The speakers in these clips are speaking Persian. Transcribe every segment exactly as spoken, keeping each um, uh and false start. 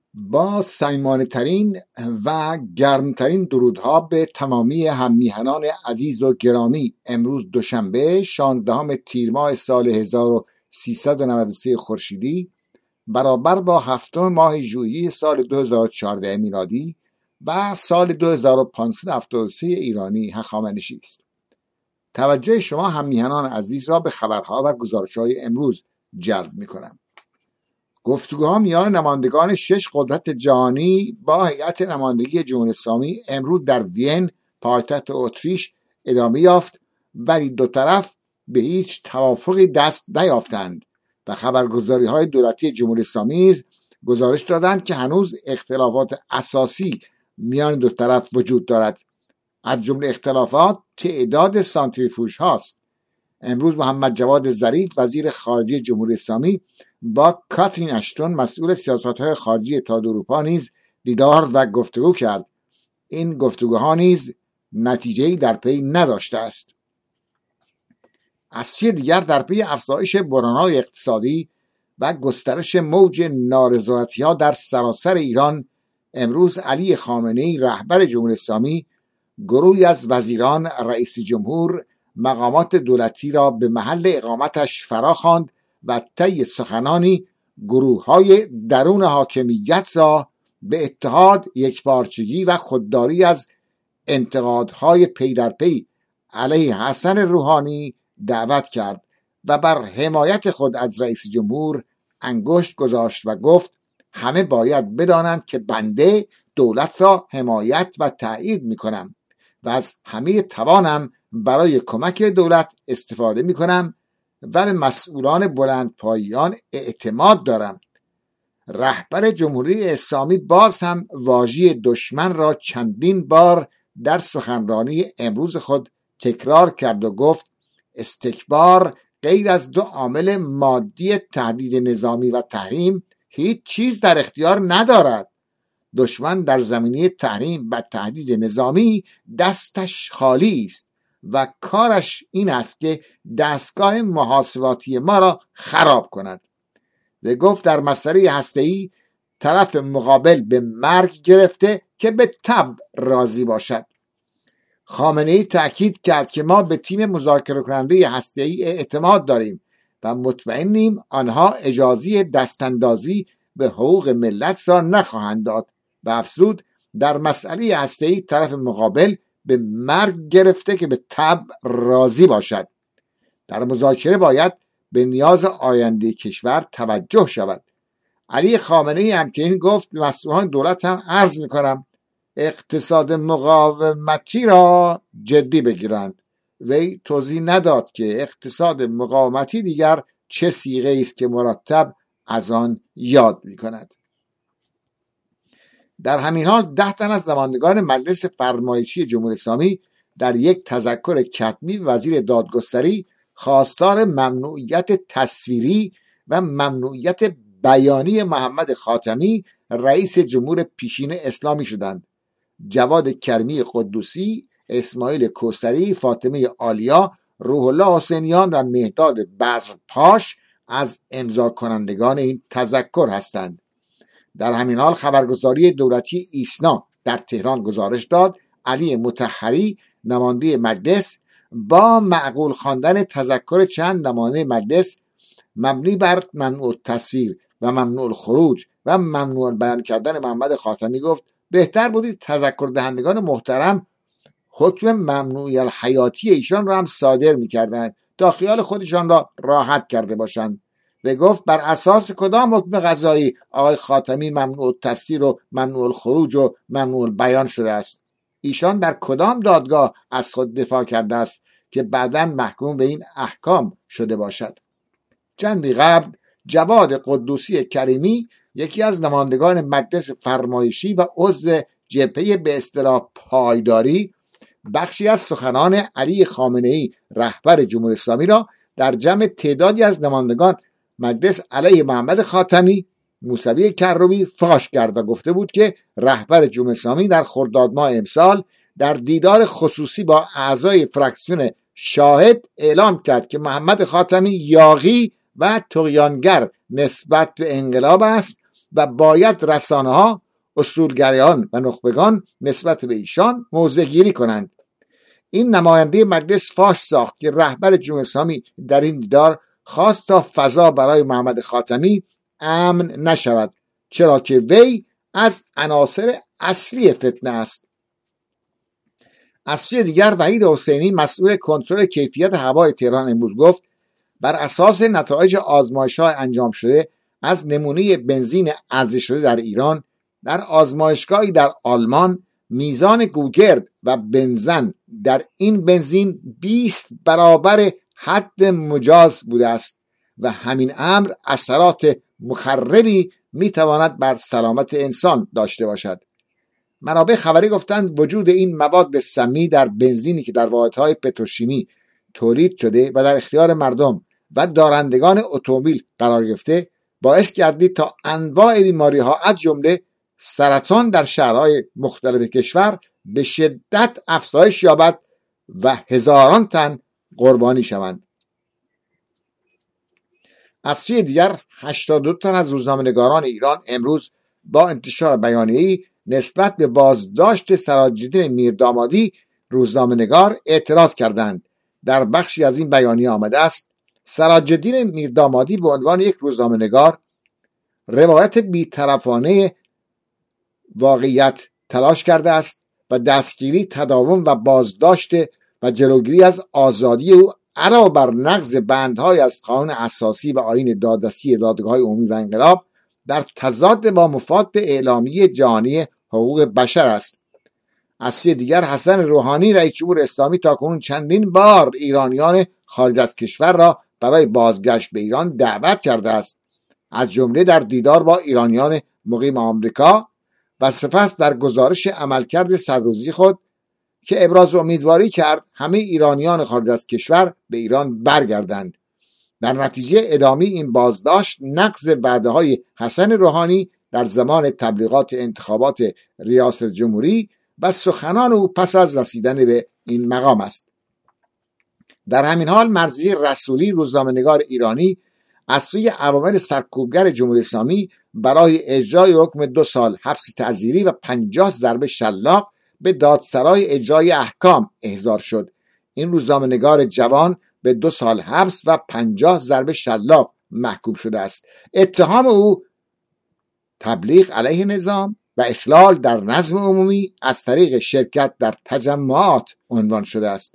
با صمیمانه ترین و گرمترین درودها به تمامی هممیهنان عزیز و گرامی، امروز دوشنبه شانزدهم تیر ماه سال هزار و سیصد و نود و سه خورشیدی برابر با هفتم ماه ژوئیه سال دو هزار و چهارده میلادی و سال دو هزار و پانصد و هفتاد و سه ایرانی هخامنشی است. توجه شما هممیهنان عزیز را به خبرها و گزارش‌های امروز جلب می‌کنم. گفتگوها میان نمایندگان شش قدرت جهانی با هیئت نمایندگی جمهوری اسلامی امروز در وین پایتخت اتریش ادامه یافت، ولی دو طرف به هیچ توافقی دست نیافتند و خبرگزاری‌های دولتی جمهوری اسلامی نیز گزارش دادند که هنوز اختلافات اساسی میان دو طرف وجود دارد. از جمله اختلافات تعداد سانتریفوژ هاست. امروز محمد جواد ظریف وزیر خارجه جمهوری اسلامی با کاترین اشتون مسئول سیاست‌های خارجی اتحاد اروپا نیز دیدار و گفتگو کرد. این گفتگوها نیز نتیجه‌ای در پی نداشته است. از سوی دیگر در پی افزایش بحران‌های اقتصادی و گسترش موج نارضایتی‌ها در سراسر ایران، امروز علی خامنه‌ای رهبر جمهوری اسلامی گروهی از وزیران رئیس جمهور مقامات دولتی را به محل اقامتش فراخواند و طی سخنانی گروه‌های درون حاکمیت را به اتحاد، یکپارچگی و خودداری از انتقادهای پی در پی علیه حسن روحانی دعوت کرد و بر حمایت خود از رئیس جمهور انگشت گذاشت و گفت همه باید بدانند که بنده دولت را حمایت و تأیید می‌کنم و از همه توانم برای کمک دولت استفاده می‌کنم و به مسئولان بلندپایه‌آن اعتماد دارم. رهبر جمهوری اسلامی باز هم واژه دشمن را چندین بار در سخنرانی امروز خود تکرار کرد و گفت استکبار غیر از دو عامل مادی تهدید نظامی و تحریم هیچ چیز در اختیار ندارد. دشمن در زمینه تحریم و تهدید نظامی دستش خالی است و کارش این است که دستگاه محاسباتی ما را خراب کند. و گفت در مسئله هسته‌ای طرف مقابل به مرگ گرفته که به طبع راضی باشد. خامنه‌ای تأکید کرد که ما به تیم مذاکره کننده هسته‌ای اعتماد داریم و مطمئنیم آنها اجازه دستاندازی به حقوق ملت را نخواهند داد و افزود در مسئله هسته‌ای طرف مقابل به مرگ گرفته که به طبع راضی باشد. در مذاکره باید به نیاز آینده کشور توجه شود. علی خامنه‌ای همچنین گفت به مسئولان دولت هم عرض می‌کنم اقتصاد مقاومتی را جدی بگیرند. وی توضیح نداد که اقتصاد مقاومتی دیگر چه صیغه است که مرتب از آن یاد می‌کند. در همین حال ده تن از نمایندگان مجلس فرمایشی جمهوری اسلامی در یک تذکر کتبی وزیر دادگستری خواستار ممنوعیت تصویری و ممنوعیت بیانی محمد خاتمی رئیس جمهور پیشین اسلامی شدند. جواد کریمی قدوسی، اسماعیل کوثری، فاطمه عالیا، روح الله حسینیان و مهداد بزرپاش از امضا کنندگان این تذکر هستند. در همین حال خبرگزاری دولتی ایسنا در تهران گزارش داد علی مطهری نماینده مجلس با معقول خواندن تذکر چند نماینده مجلس مبنی بر ممنوع التصویر و ممنوع الخروج و ممنوع بیان کردن محمد خاتمی گفت بهتر بودید تذکر دهندگان محترم حکم ممنوعی الحیاتی ایشان را هم صادر می‌کردند تا خیال خودشان را راحت کرده باشند. و گفت بر اساس کدام حکم قضایی آقای خاتمی ممنوع التصویر و ممنوع الخروج و ممنوع البیان شده است؟ ایشان در کدام دادگاه از خود دفاع کرده است که بعداً محکوم به این احکام شده باشد؟ چندی قبل جواد قدوسی کریمی یکی از نمایندگان مجلس فرمایشی و عضو جبهه به اصطلاح پایداری بخشی از سخنان علی خامنه‌ای رهبر جمهوری اسلامی را در جمع تعدادی از نمایندگان مجلس علیه محمد خاتمی موسوی کروبی فاش کرد و گفته بود که رهبر جمهوری اسلامی در خرداد ماه امسال در دیدار خصوصی با اعضای فراکسیون شاهد اعلام کرد که محمد خاتمی یاغی و طغیانگر نسبت به انقلاب است و باید رسانه ها، اصولگرایان و نخبگان نسبت به ایشان موضع گیری کنند. این نماینده مجلس فاش ساخت که رهبر جمهوری اسلامی در این دیدار خواست تا فضا برای محمد خاتمی امن نشود، چرا که وی از عناصر اصلی فتنه است. از سوی دیگر وحید حسینی مسئول کنترل کیفیت هوای تهران امروز گفت بر اساس نتایج آزمایش‌های انجام شده از نمونه بنزین عرضه شده در ایران در آزمایشگاهی در آلمان میزان گوگرد و بنزن در این بنزین بیست برابر حد مجاز بوده است و همین امر اثرات مخربی میتواند بر سلامت انسان داشته باشد. منابع خبری گفتند وجود این مواد سمی در بنزینی که در واحدهای پتروشیمی تولید شده و در اختیار مردم و دارندگان اتومبیل قرار گرفته باعث گردید تا انواع بیماری ها از جمله سرطان در شهرهای مختلف کشور به شدت افزایش یابد و هزاران تن قربانی شوند. از سوی دیگر هشتاد و دو تن از روزنامه‌نگاران ایران امروز با انتشار بیانیه‌ای نسبت به بازداشت سراج‌الدین میردامادی روزنامه‌نگار اعتراض کردند. در بخشی از این بیانیه آمده است سراج‌الدین میردامادی به عنوان یک روزنامه‌نگار روایت بی‌طرفانه واقعیت تلاش کرده است و دستگیری، تداوم و بازداشت و جلوگیری از آزادی او علاوه بر نقض بندهای از قانون اساسی و آیین دادرسی دادگاه‌های عمومی و انقلاب در تضاد با مفاد اعلامیه جهانی حقوق بشر است. از سوی دیگر حسن روحانی رئیس جمهور اسلامی تاکنون چندین بار ایرانیان خارج از کشور را برای بازگشت به ایران دعوت کرده است، از جمله در دیدار با ایرانیان مقیم آمریکا و سپس در گزارش عملکرد صد روزی خود که ابراز امیدواری کرد همه ایرانیان خارج از کشور به ایران برگردند. در نتیجه ادامه این بازداشت نقض وعده‌های حسن روحانی در زمان تبلیغات انتخابات ریاست جمهوری و سخنان او پس از رسیدن به این مقام است. در همین حال مرضیه رسولی روزنامه‌نگار ایرانی از سوی عوامل سرکوبگر جمهوری اسلامی برای اجرای حکم دو سال حبس تعزیری و پنجاه ضربه شلاق به دادسرای اجرای احکام احضار شد. این روزنامه‌نگار جوان به دو سال حبس و پنجاه ضربه شلاق محکوم شده است. اتهام او تبلیغ علیه نظام و اخلال در نظم عمومی از طریق شرکت در تجمعات عنوان شده است.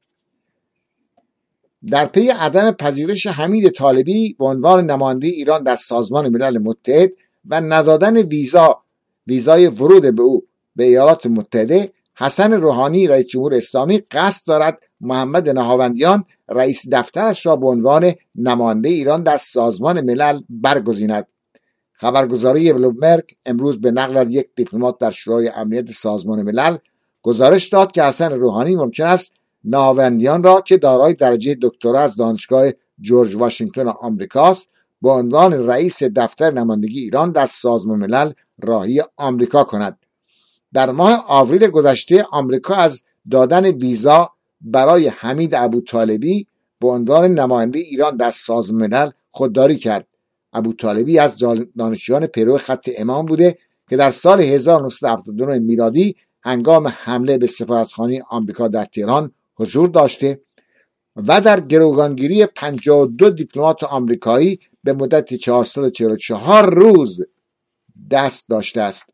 در پی عدم پذیرش حمید طالبی به عنوان نماینده ایران در سازمان ملل متحد و ندادن ویزا ویزای ورود به او به ایالات متحده، حسن روحانی رئیس جمهور اسلامی قصد دارد محمد نهاوندیان رئیس دفترش را به عنوان نماینده ایران در سازمان ملل برگزیند. خبرگزاری بلومبرگ امروز به نقل از یک دیپلمات در شورای امنیت سازمان ملل گزارش داد که حسن روحانی ممکن است نهاوندیان را که دارای درجه دکترا از دانشگاه جورج واشنگتن آمریکاست به عنوان رئیس دفتر نمایندگی ایران در سازمان ملل راهی آمریکا کند. در ماه آوریل گذشته آمریکا از دادن ویزا برای حمید ابوطالبی به عنوان نماینده ایران در سازمان ملل خودداری کرد. ابوطالبی از دانشجویان پیرو خط امام بوده که در سال هزار و نهصد و هفتاد و نه میلادی هنگام حمله به سفارتخانه آمریکا در تهران حضور داشته و در گروگانگیری پنجاه و دو دیپلمات آمریکایی به مدت چهارصد و چهل و چهار روز دست داشته است.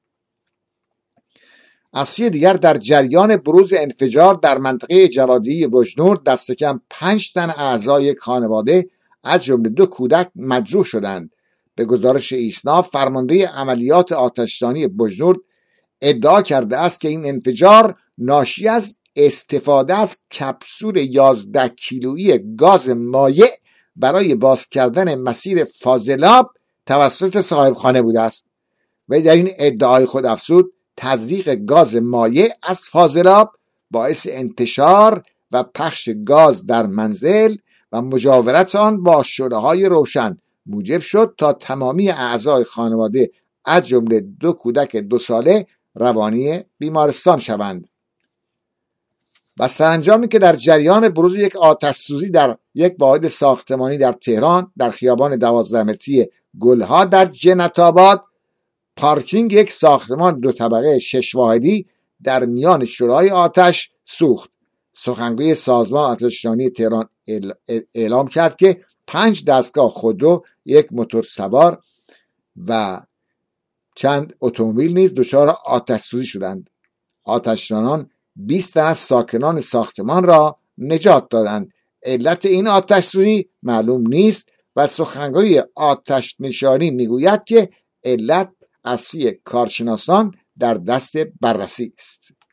از سوی دیگر در جریان بروز انفجار در منطقه جوادی بجنورد دست کم پنج تن اعضای یک خانواده از جمله دو کودک مجروح شدند. به گزارش ایسنا فرمانده عملیات آتش‌زنی بجنورد ادعا کرده است که این انفجار ناشی از استفاده از کپسول یازده کیلویی گاز مایع برای باز کردن مسیر فاضلاب توسط صاحب خانه بوده است. و در این ادعای خود افزود تزریق گاز مایع از فاضلاب باعث انتشار و پخش گاز در منزل و مجاورت آن با شعله‌های روشن موجب شد تا تمامی اعضای خانواده از جمله دو کودک دو ساله روانی بیمارستان شوند. و سرانجامی که در جریان بروز یک آتش سوزی در یک واحد ساختمانی در تهران در خیابان دوازده متری گلها در جنت آباد پارکینگ یک ساختمان دو طبقه شش واحدی در میان شعله‌های آتش سوخت. سخنگوی سازمان آتش‌نشانی تهران اعلام کرد که پنج دستگاه خودرو، یک موتور سوار و چند اتومبیل نیز دچار آتش سوزی شدند. آتش‌نشانان بیست تن از ساکنان ساختمان را نجات دادند. علت این آتش سوزی معلوم نیست و سخنگوی آتش نشانی میگوید که علت از سوی کارشناسان در دست بررسی است.